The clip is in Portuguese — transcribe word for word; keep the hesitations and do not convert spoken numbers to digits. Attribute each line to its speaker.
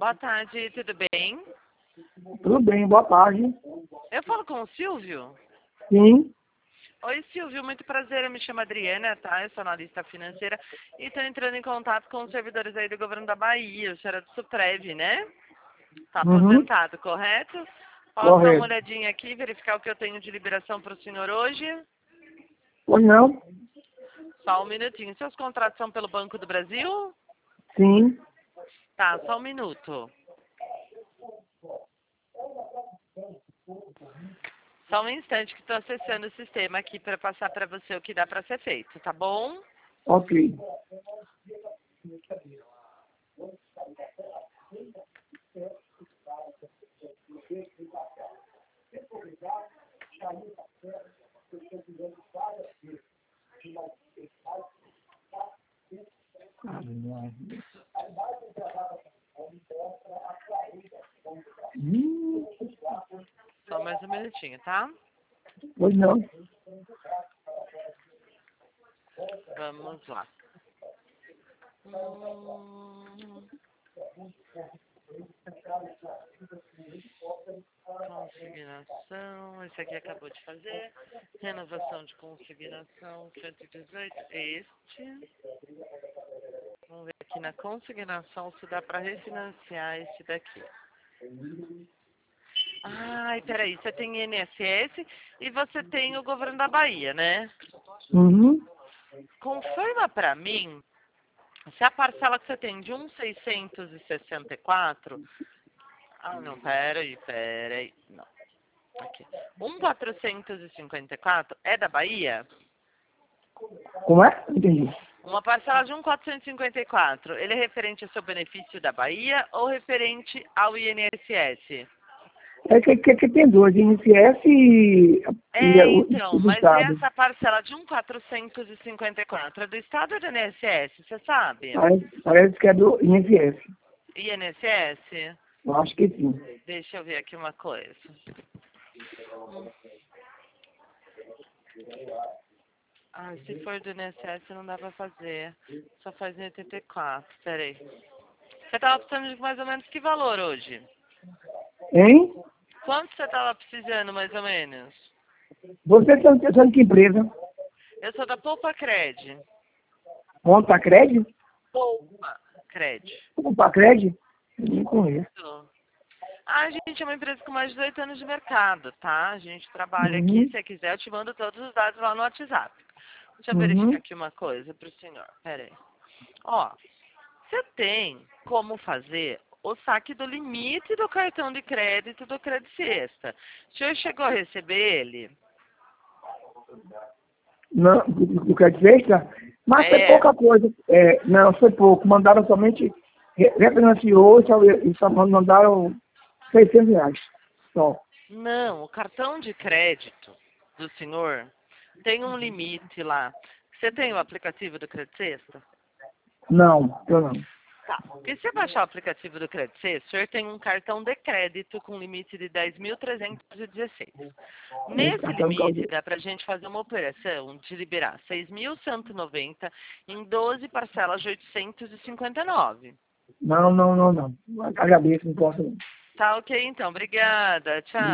Speaker 1: Boa tarde, tudo bem?
Speaker 2: Tudo bem, boa tarde.
Speaker 1: Eu falo com o Silvio?
Speaker 2: Sim,
Speaker 1: Oi, Silvio, muito prazer. Eu me chamo Adriana, tá? Eu sou analista financeira e estou entrando em contato com os servidores aí do governo da Bahia. O senhor é do Suprev, né? Tá
Speaker 2: uhum,
Speaker 1: aposentado, correto? Posso dar uma
Speaker 2: correto.
Speaker 1: olhadinha aqui, verificar o que eu tenho de liberação para o senhor hoje?
Speaker 2: Pois não?
Speaker 1: Só um minutinho. Seus contratos são pelo Banco do Brasil?
Speaker 2: Sim.
Speaker 1: Tá, só um minuto. Só um instante que estou acessando o sistema aqui para passar para você o que dá para ser feito, tá bom?
Speaker 2: Ok. Hum,
Speaker 1: Só mais um minutinho, tá?
Speaker 2: pois não.
Speaker 1: Vamos lá. Hum, consignação, esse aqui acabou de fazer. Renovação de consignação, cento e dezoito, este. Vamos ver aqui na consignação se dá para refinanciar esse daqui. Ai, peraí, você tem I N S S e você tem o governo da Bahia, né?
Speaker 2: Uhum.
Speaker 1: Confirma para mim se a parcela que você tem de um seiscentos e sessenta e quatro. Ah, não, peraí, peraí. Não. Aqui. um quatrocentos e cinquenta e quatro é da Bahia?
Speaker 2: Como é? Entendi.
Speaker 1: Uma parcela de um quatrocentos e cinquenta e quatro, ele é referente ao seu benefício da Bahia ou referente ao I N S S?
Speaker 2: É que, que, que tem dois, I N S S e, e
Speaker 1: É,
Speaker 2: o,
Speaker 1: então,
Speaker 2: o do
Speaker 1: mas
Speaker 2: Estado.
Speaker 1: essa parcela de um quatrocentos e cinquenta e quatro é do Estado ou do I N S S? Você sabe?
Speaker 2: Parece, parece que é do I N S S.
Speaker 1: I N S S?
Speaker 2: Eu acho que sim.
Speaker 1: Deixa eu ver aqui uma coisa. Hum. Ah, se for do I N S S não dá pra fazer. Só faz em oitenta e quatro. Peraí. Você tava precisando de mais ou menos que valor hoje?
Speaker 2: Hein?
Speaker 1: Quanto você tava precisando, mais ou menos?
Speaker 2: Você está pensando que empresa?
Speaker 1: Eu sou da Poupa Cred.
Speaker 2: Conta crédito?
Speaker 1: Poupa Cred.
Speaker 2: Conta crédito? Eu nem conheço.
Speaker 1: Isso. Ah, a gente é uma empresa com mais de dezoito anos de mercado, tá? A gente trabalha aqui. Se
Speaker 2: Uhum.
Speaker 1: você quiser, eu te mando todos os dados lá no WhatsApp. Deixa eu verificar
Speaker 2: Uhum.
Speaker 1: aqui uma coisa pro senhor. Pera aí. Ó, você tem como fazer o saque do limite do cartão de crédito do Credit Sexta. O senhor chegou a receber ele?
Speaker 2: Não, do, do crédito extra? Mas foi
Speaker 1: É.
Speaker 2: pouca coisa. É, não, foi pouco. Mandaram somente, re- refinanciou e só, e só mandaram seiscentos reais. Só.
Speaker 1: Não, o cartão de crédito do senhor tem um limite lá. Você tem o aplicativo do Credit Sexta?
Speaker 2: Não, eu não.
Speaker 1: Tá. Porque se você baixar o aplicativo do Credit Sexta, o senhor tem um cartão de crédito com limite de dez mil trezentos e dezesseis.
Speaker 2: Esse
Speaker 1: Nesse
Speaker 2: cartão que eu
Speaker 1: limite,
Speaker 2: usei.
Speaker 1: dá pra gente fazer uma operação de liberar seis mil cento e noventa em doze parcelas de oitocentos e cinquenta e nove.
Speaker 2: Não, não, não, não. Agradeço, não posso não.
Speaker 1: Tá ok, então. Obrigada. Tchau.